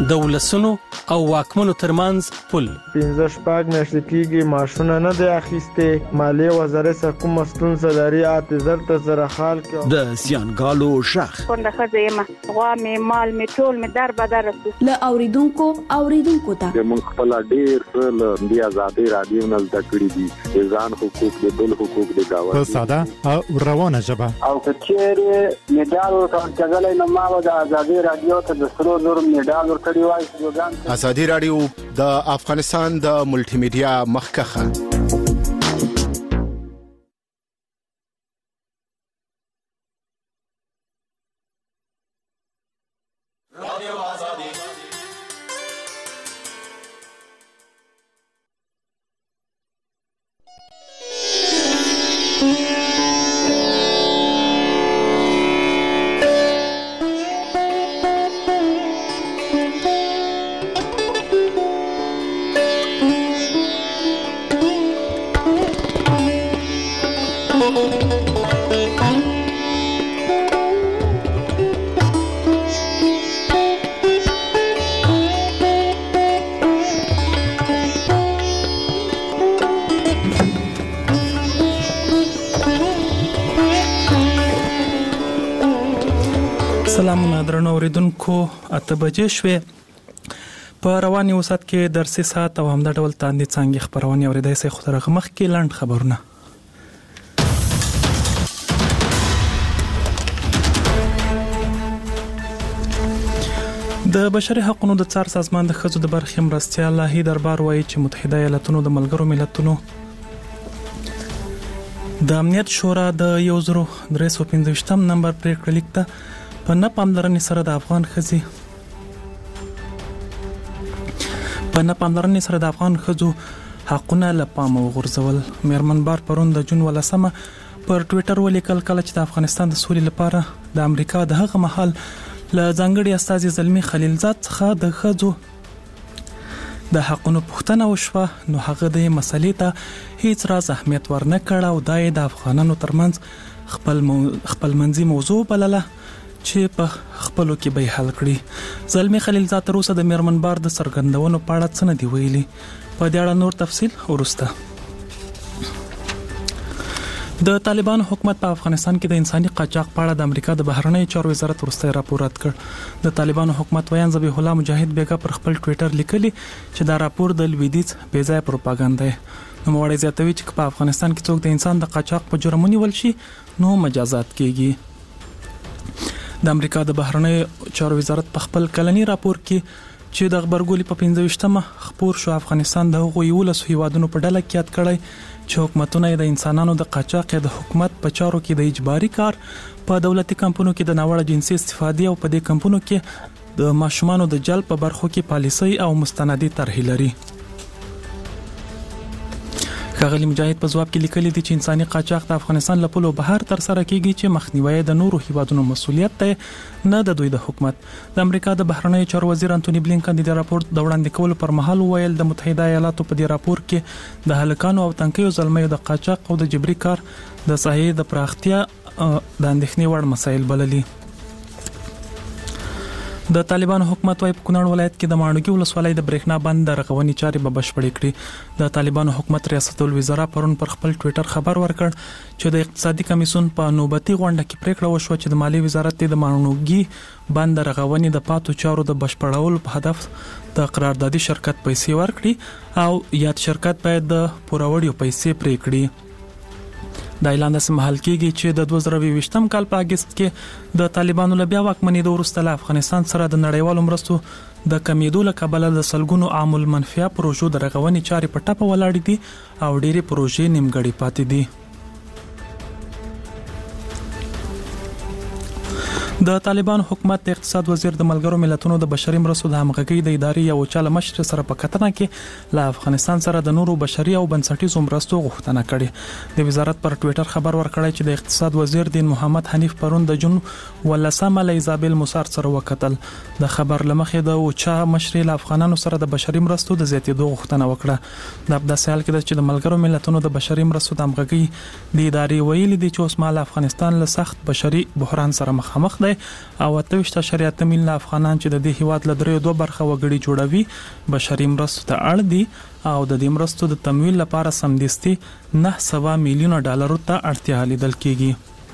د ولسونو او واکمنو ترمنځ پل 15 میاشتې کېږي ماشونه نه دی اخیستې. مالیې وزارت سره کومه ستونزه لري اعتذار ته سره حال کې د زیانګالو شخ کونډه ښځه یم، غوا مې مال مې ټول مې در بدر رسو له اوریدونکو ته موږ خپل ډیر څه له دې آزادۍ رادیو نه زده کړي دي، ځان حقوق دي، بل حقوق دي دا په ساده او روانه ژبه. او کچېره میډال ورکړل نو ما د آزادۍ رادیو ته د سرو زر میډال ورکړی وای. ازادي رادیو د افغانستان د ملټي میډیا مخکخه. سلامونه درنو اوریدونکو، 8 بجې شوې. په رواني وسات کې درسي ساعت او همدا ډول تاندې څنګه خبرونه اوریدای سي. خو ترغه مخ کې لاند خبرونه. د بشري حقوقو د څار سازمان د ښځو د برخې مرستیال لاهي دربار وایي چې متحده ایالاتونو د ملګرو ملتونو د امنیت شورا د 1325 نمبر پریکړه لیک ته په نه پاملرنې سره د افغان ښځو حقونه له پامه وغورځول. میرمن بار پرون د جون 18 پر ټوئیټر ولیکل کله چې د افغانستان د سولې لپاره د امریکا د هغه محل له ځانګړي استازي زلمی خلیلزاد څخه د ښځو د حقونو پوښتنه وشوه، نو هغه د مسلې ته هیڅ راز اهمیت ورنه کړ او دای د افغانانو ترمنځ خپل منځي موضوع بلله چې په خپلو کې به حل کړي. زلمی خلیلزاد تر اوسه د میرمن بار د سرګندونو په اړه څه نه دی ویلي. په دې اړه نور تفصیل ورسته. د طالبان حکومت په افغانستان کې د انساني قاچاق په اړه د امریکا د بهرنی چارو وزارت ورسته راپور رد کړ. د طالبان حکومت ویان ذبیح الله مجاهد بیګا پر خپل ټوئیټر لیکلی چې دا راپور د لویدیځ بېځایه پروپاګاندا دی. نو موړی زیاتوي چې په افغانستان کې څوک د انسان د قاچاق په جرم ونیول شي نو مجازات کیږي. د امریکا د بهرنی چارو وزارت په خپل کلنی راپور کې چې د خبرګولي په 15مه خبر شو افغانستان د هغو 11 هیوادونو په ډله کې یاد کړی چې حکومتونه د انسانانو د قاچاق د حکومت په چارو کې د اجباري کار، په دولتي کمپنیو کې د ناوړه جنسي استفادې او په دې کمپنیو کې د ماشومانو د جلب په برخو کې پالیسي او مستندي طرحې لري. ښاغلي مجاهد په ځواب کې لیکلي دي چې انساني قاچاق د افغانستان له پولو بهر تر سره کیږي چې مخنیوي د نورو هیوادونو مسولیت دی، نه د دوی د حکومت. د امریکا د بهرنی چارو وزیر انټونی بلینکن د راپور د وړاندې کولو پر مهال ویل د متحده ایالاتو په دې راپور کې د هلکانو او تنکیو زلمیو د قاچاق او د جبري کار د ساحې د پراختیا د اندېښنې وړ مسایل بللي. د طالبان حکومت وايي په کونړ ولایت کې د ماڼوګي ولسوالۍ د برېښنا بند د رغونې چارې به بشپړې کړي. د طالبان حکومت ریاست الوزرا پرون پر خپل ټوئیټر خبر ورکړ چې د اقتصادي کمیسیون په نوبتي غونډه کې پریکړه وشوه چې د مالی وزارت د ماڼوګي بند د رغونې د پاتو چارو د بشپړولو په هدف د قراردادي شرکت پیسې ورکړي او یاد شرکت باید د پوروړیو پیسې پرې کړي. د اعلان د سمحل کېږي چې د 2020 کال په اگست کې د طالبانو له بیا واکمنۍ د وروسته له افغانستان سره د نړیوالو مرستو د کمیدو له کبله د سلګونو عام المنفعه پروژو د رغونې چارې په ټاپه ولاړې دي او ډېری پروژې نیمګړې پاتې دي. د طالبان حکومت د اقتصاد وزیر د ملګرو ملتونو د بشري مرستو د همغږۍ د ادارې یو چاله مشر سره په کتنه کې له افغانستان سره د نورو بشري او بنسټیزو مرستو غوښتنه کړې. د وزارت پر ټوئیټر خبر ورکړی چې د اقتصاد وزیر دین محمد حنیف پرون د جون 18 له ایزابل موسار سره وکتل. د خبر لمخې د اوچا مشر له افغانانو سره د بشري مرستو د زیاتېدو غوښتنه وکړه. د ابدا سیال کې چې د ملګرو ملتونو د بشري مرستو د همغږۍ د ادارې ویلي دي چې اوس مهال افغانستان له سخت بشري بحران سره مخامخ دی دی او 28.8 میلیون افغانان چې د دې هیواد له 3.2 برخه وګړي جوړوي بشري مرستو ته اړ دي او د دې مرستو د تمویل لپاره سمدستي $900 میلیون ته اړتیا لیدل کیږي.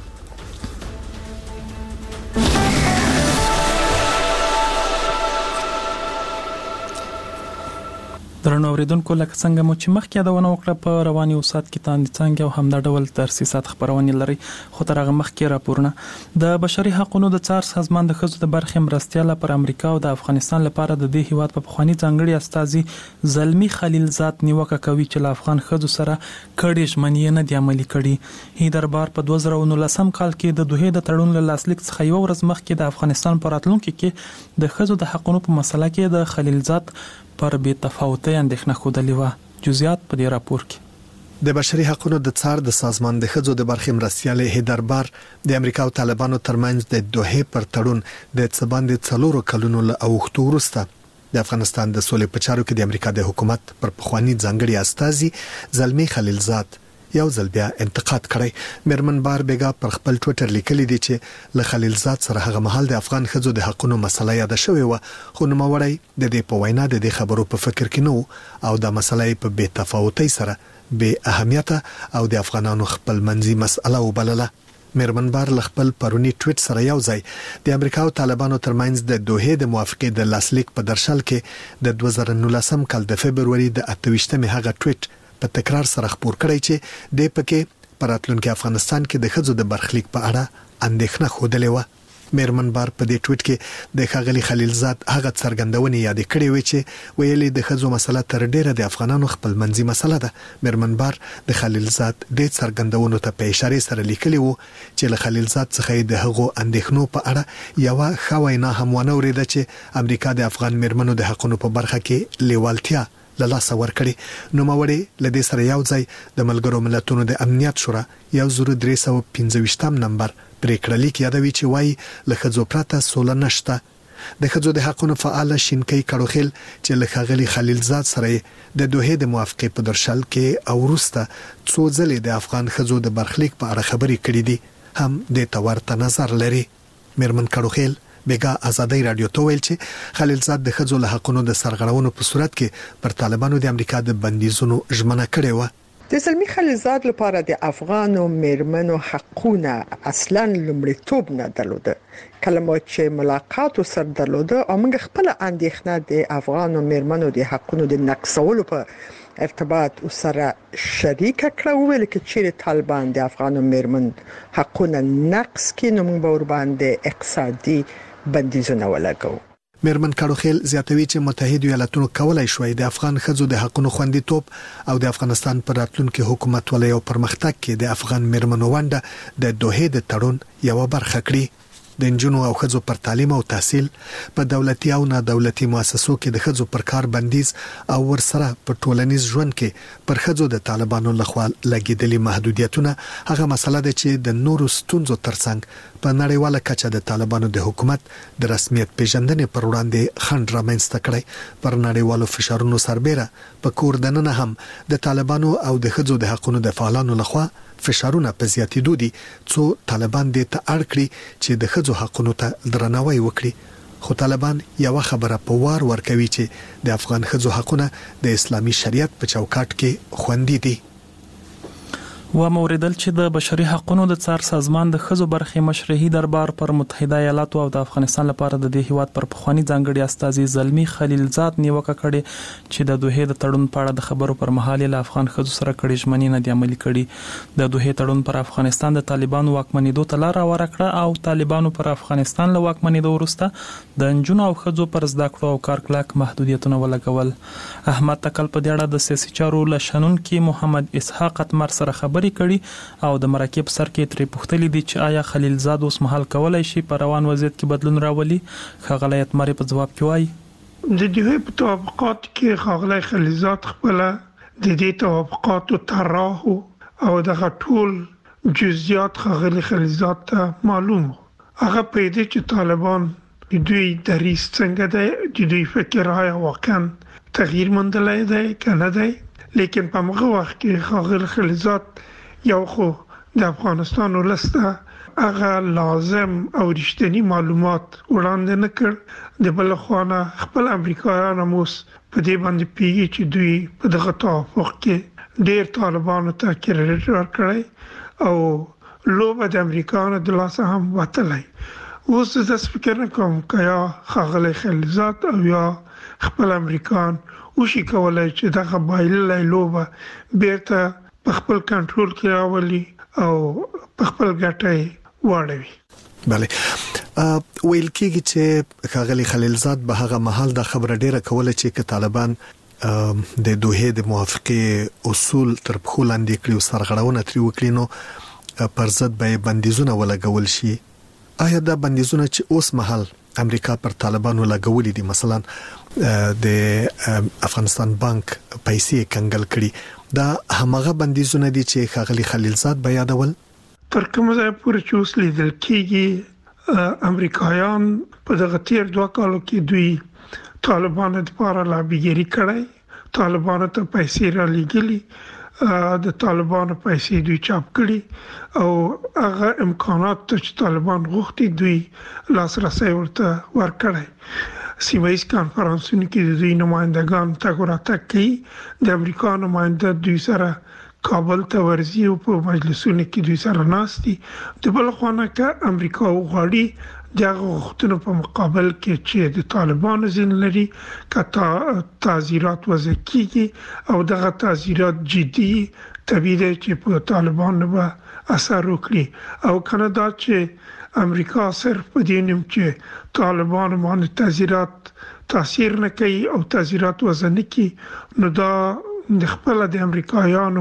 درنو اوریدونکو لکه څنګه مو چې مخکې یادونه وکړه په رواني اوسات کې تاندې څنګه او همدا ډول ترسیسات خبرونه لري خو تر هغه مخکې راپورونه د بشري حقوقو د څار سازمان د ښځو د برخې مرستياله پر امریکا او د افغانستان لپاره د دې هیواد په خواني ځانګړي استاذي زلمی خلیلزاد نیوکه کوي چې له افغان ښځو سره کړي ژمنې نه دی عملي کړي. هی دربار په 2019 کال کې د دوه د تړون له لاسلیک څخه یو ورځ مخکې د افغانستان پر راتلونکو کې د ښځو د حقوقو په مسله کې د خلیلزاد پر بې تفاوتۍ اندېښنه ښودلې وه. جزئیات په دې راپور کې. د بشري حقوقو د څار د سازمان د ښځو د برخې مرستياله هیدربار د امریکا او طالبانو ترمنځ د دوه پر تړون د څباندې 4 کلونو له اوختو وروسته د افغانستان د سولې په چارو کې د امریکا د حکومت پر پخوانی ځانګړي استاذي زلمی خلیلزاد یو ځل بیا انتقاد کړی. میرمن بار بیگا پر خپل ټوئیټر لیکلی دی چې له خلیلزاد سره هغه مهال د افغان ښځو د حقوقو مسله یاد شوې و خو نوموړی د دې په وینا د دې خبرو په فکر کې نو او د مسلې په بې تفاوتۍ سره بې اهمیت او د افغانانو خپل منځي مسله وبلله. میرمن بار خپل پرونی ټویټ سره یو ځای د امریکا او طالبانو ترمنځ د دوه د موافقې د لاسلیک په درشل کې د 2019 کال د فبرवरी د 28مې هغه ټویټ په تکرار سره خبر کړی چې د پکې پراتلونکو افغانستان کې د ښځو د برخلیک په اړه اندېښنه خوده و. میرمن بار په دې ټویټ کې د ښاغلي خلیلزاد هغه څرګندونې یاد کړې و چې ویلي د ښځو مسله تر ډیره د افغانانو خپل منځي مسله ده. میرمن بار د خلیلزاد د څرګندونو ته په اشاره سره لیکلی و چې له خلیلزاد څخه د هغو اندېښنو په اړه یو خواینا هم ونه ورېده چې امریکا د افغان میرمنو د حقوقو په برخه کې لیوالتیا له لاس ورکړي. نو موري لدې سره یو ځای د ملګرو ملتونو د امنیت شورا 1315 نمبر پریکړه لیک یادوي چې وایي له ښځو پرته سوله نشته. د ښځو د حقوقو فعال شینکي کړوخیل چې له ښاغلي خلیلزاد سره د دوه د موافقې په درشل کې او وروسته څو ځلې د افغان ښځو د برخلیک په اړه خبرې کړې دي هم د تورته نظر لري. میرمن کړوخیل بیگا آزادی رادیو ته ویل چې خلیلزاد د ښځو له حقوقو د سرغړونو په صورت کې پر طالبانو د امریکا د بندیزونو ژمنه کړې و. د زلمی خلیلزاد لپاره د افغانو میرمنو حقونه اصلا لومړیتوب نه درلوده. کلمات چې ملاقات سره درلوده او موږ خپل اندېښنه د افغانو میرمنو د حقونو د نقصولو په ارتباط سره شریک کړو ویل کې چې طالبان د افغانو میرمن حقونه نقص کړي نو موږ ور باندې اقتصادي بندیزونه ولګو. میرمن کړوخیل زیاتوي چې متحده ایالاتونو کولای شوی د افغان ښځو د حقوقو خوندیتوب او د افغانستان پر راتلونکي حکومت ولې او پرمختګ کې د افغان میرمنو ونډه د دوه د تړون یو برخه کړي. د انجونو او ښځو پر تعلیم او تحصیل په دولتي او نه دولتي مؤسسو کې د ښځو پر کار بندیز او ورسره په ټولنیز ژوند کې پر ښځو د طالبانو لخوا لګیدلي محدودیتونه هغه مسله ده چې د نورو ستونزو ترڅنګ په نړیواله کچه د طالبانو د حکومت د رسمیت پیژندنې پر وړاندې خنډ رامنځته کړی. پر نړیوالو فشارونو سربېره په کور دننه هم د طالبانو او د ښځو د حقوقو د فعالانو لخوا فشارونه په زیاتېدو دي څو طالبان دې ته اړ کړي چې د ښځو حقوقو ته درناوی وکړي. خو طالبان یو خبره په وار ورکوي چې د افغان ښځو حقوقونه د اسلامي شریعت په چوکاټ کې خوندي دي. و موردل چې د بشري حقوقو د څار سازمان د ښځو برخې مشرحي دربار پر متحده ایالاتو او د افغانستان لپاره د دې هیواد پر پخوانی ځانګړي استاذي زلمی خلیلزاد نیوکه کړې چې د دوه د تړون په اړه د خبرو پر مهال له افغان ښځو سره کړي ژمنې نه دی عملي کړي. د دوه تړون پر افغانستان د طالبانو واکمنېدو ته لار ورکړه او طالبانو پر افغانستان له واکمنېدو وروسته د انجونو او ښځو پر زده کړو او کار کلک محدودیتونه ولګول. احمد تکل په دې اړه د سیاسي چارو لشنونکو محمد اسحاق اتمر سره خبرې کړي او د مرکب سر کې ترې پوښتنه دي چې آیا خلیلزاد اوس مهال کولای شي په روان وضعیت کې بدلون راولي. خغلی اتمر په جواب کې وایي د دې په توافقات کې خغلی خلیلزاد خپل د دې توافقاتو طرح او د ټول جزئیات خغلی خلیلزاد ته معلوم. هغه په دې چې طالبان د دوی دریس څنګه دی د دوی فکر آیا واقعا تغییر موندلی دی کنه دی. لیکن په هغه وخت کې خغلی خلیلزاد یو خو د افغانستان ولسته هغه لازم او رښتینی معلومات وړاندې نه کړ. د بل خوا خپل امریکایان هم اوس په دې باندې پیږي چې دوی په دغه توافق کې ډېر طالبانو ته کریډټ ورکړي او لوبه د امریکایانو د لاسه هم وتلی. اوس زه فکر نه کوم که یا ښاغلی خلیلزاد او یا خپل امریکایان وشي کولای چې دغه بایللې لوبه بیرته په خپل کنټرول کې راولي او په خپل ګټه واړوي. بله ویل کېږي چې ښاغلی خلیلزاد به هغه مهال د خبره ډیره کوله چې طالبان د دوحه د موافقه اصول تر پخو لاندې کړي او سرغړونه تری وکړي نو پر ضد به بندیزونه ولګول شي. آیا دا بندیزونه چې اوس مهال امریکا پر طالبانو لګولې دي مثلا د افغانستان بانک پیسې کنګل کړي دا همغه بندیزونه دي چې ښاغلی خلیلزاد به یادول؟ تر کومه ځایه پورې چې اوس لیدل کېږي امریکایان په دغه تیر 2 کالو کې دوی طالبانو لپاره لابیګری کړی، طالبانو ته پیسې را لېږلي، د طالبانو پیسې دوی چاپ کړي او هغه امکانات چې طالبان غوښتي دوی لاسرسي ورته ورکړي. سیمایي کانفرنسونو کې د دوی نمائندگان تګ راتګ کوي. د امریکا نماینده دوی سره کابل ته ورځي او په مجلسونو کې دوی سره ناستي. د بل خوا نه که امریکا وغواړي دغه غوښتنو په مقابل کې چې د طالبانو ځین لري که تعزیرات وضع کیږي او دغه تعزیرات جدي طبیعي دی چې په طالبانو به اثر وکړي او کنه دا چې امریکا صرف په دې نیم چې طالبانو باندې تعزیرات تاثیر نه کوي او تعزیرات وضع نه کوي نو دا د خپل د امریکایانو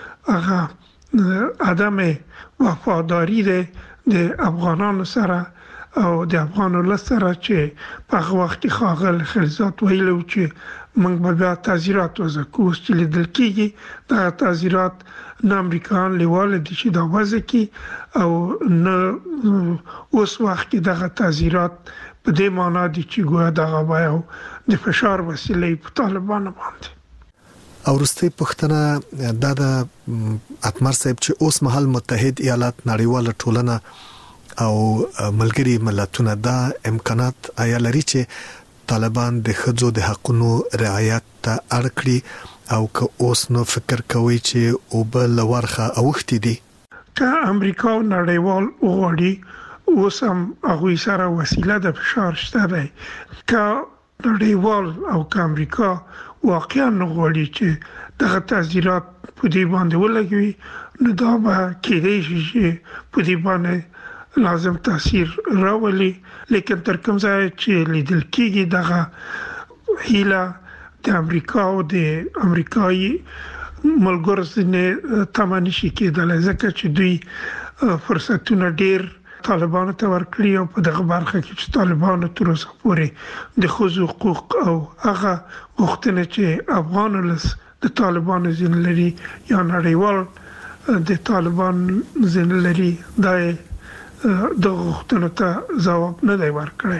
هغه عدم وفاداری ده د افغانانو سره او د افغانو لسره چې په هغه وخت کې ښاغلی خلیلزاد ویلو چې موږ به بیا تعزیرات وضع کوو چې لیدل کېږي دا تعزیرات نه امریکایان لیواله دي چې دا وضع کړي او نه اوس وخت کې دغه تعزیرات په دې معنا دي چې ګویا دغه به د فشار وسیلې په طالبانو باندې. او وروستۍ پوښتنه دا د اتمر صاحب چې اوس مهال متحد ایالات نړیواله ټولنه او ملګری ملتونه دا امکانات آیا لري چې طالبان د ښځو د حقوقو رعایت ته اړ کړي او که اوس نو فکر کوي چې او بل ورخه اوختي دي؟ که امریکا او نړیوال وغواړي اوس هم هغوی سره وسیله د فشار شته دی. که نړیوال او که امریکا واقعا غواړي چې دغه تعزیرات په دې باندې ولګوي نو دا به کېدای شي چې په دې باندې لازم تاثیر راولي. لیکن تر کوم ځای چې لیدل کېږي دغه هیله د امریکا او د امریکایي ملګرو څخه تمه نشي کېدلی ځکه چې دوی فرصتونه ډېر طالبانو ته ورکړي او په دغه برخه کې چې طالبانو تر اوسه پورې د ښځو حقوق او هغه غوښتنې چې افغان ولس د طالبانو ځین لري یا نړیوال د طالبان ځین لري دا د غوښتنو ته ځواب نه دی ورکړی.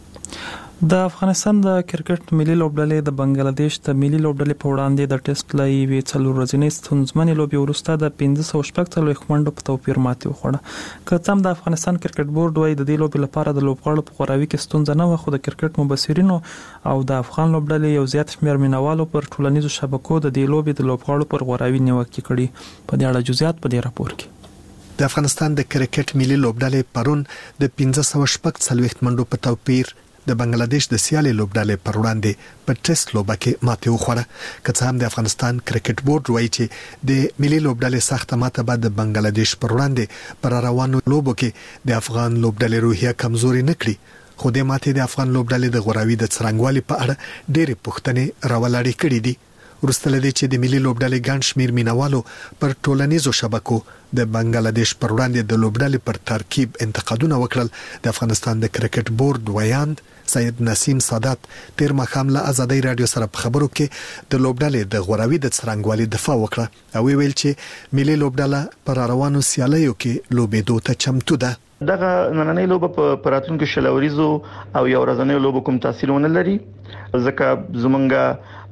د افغانستان د کرکټ ملي لوبډلې د بنگلاديش د ملي لوبډلې په وړاندې د ټیسټ لایوي څلور ورځې ستونزمنې لوبي ورسته د 1540 منډو په توپیر ماتې وخوړه. که څم د افغانستان کرکټ بورډ وايي د دې لوبي لپاره د لوبغاړو په غوراوي کې ستونزه نه و خو د کرکټ مبصرینو او د افغان لوبډلې یو زیات شمېر مینوالو پر ټولنیزو شبکو د دې لوبي د لوبغاړو پر غوراوي نیوکه کړې. په دې اړه جزئیات په دې راپور کې. د افغانستان د کرکټ ملي لوبډلې پرون د 1540 منډو په توپیر د بنگلاديش د سیالي لوبډلې پر وړاندې په ټیسټ لوبه کې ماتې وخوړه. که څه هم د افغانستان کرکټ بورډ وایي چې د ملي لوبډلې سخته ماته بعد د بنگلاديش پر وړاندې پر روانو لوبو کې د افغان لوبډلې روحیه کمزوري نکړي خو د ماتې د افغان لوبډلې د غوراوي د څرنګوالي په اړه ډېرې پوښتنې راولاړې کړې دي. ورسته لدی چې د ملي لوبډلې ګڼ شمیر مینوالو پر ټولنیزو شبکو د بنگلاديش پر وړاندې د لوبډلې پر ترکیب انتقادونه وکړل. د افغانستان د کرکټ بورډ ویاند سید نسیم سادات تیر مخام له ازادي رادیو سره په خبرو کې د لوبډلې د غوراوي د څرنګوالي دفاع وکړه او ویل چې ملي لوبډله پر روانو سیالیو کې لوبېدو ته چمتو ده. دغه نننۍ لوبه په راتلونکو شلوريزو او یو ورځنۍ لوبه کوم تاثیر ونه لري ځکه زمونږ